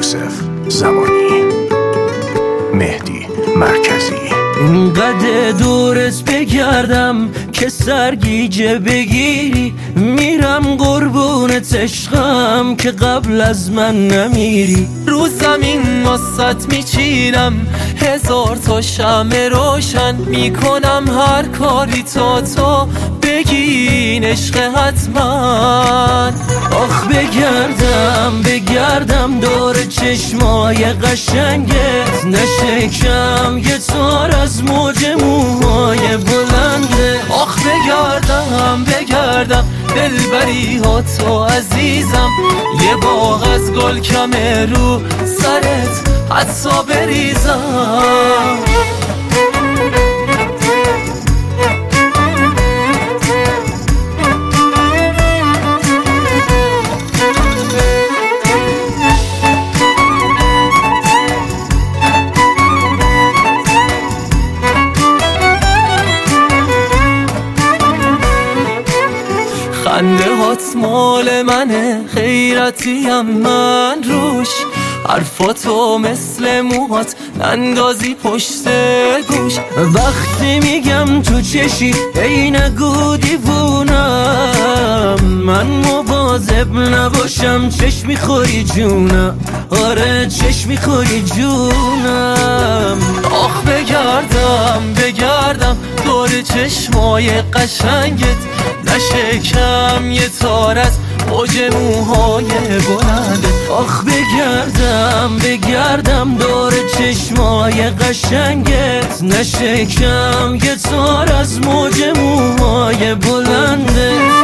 یوسف زمانی، مهدی مرکزی. اینقدر دورت بگردم که سرگیجه بگیری، میرم قربونت عشقم که قبل از من نمیری. رو زمین واسط میچینم هزار تا شمع روشن، میکنم هر کاری تا تو بگین عشق حتما. آخ بگردم دور چشمای قشنگت، نشکم یه تار از موج موهای بلنده. آخ بگردم دلبری ها تو عزیزم، یه باغ از گل کمه رو سرت حتی بریزم. خنده هات مال منه، خیرتیم من روش، حرفاتو مثل موهات نندازی پشت گوش. وقتی میگم تو چشی ای نگو دیوونم، من مواظب نباشم چشم میخوری جونم، آره چشم میخوری جونم. آخ بگردم دور چشمای قشنگت، نشکم یه تار از موج موهای بلنده. آخ بگردم دور چشمای قشنگت، نشکم یه تار از موج موهای بلنده.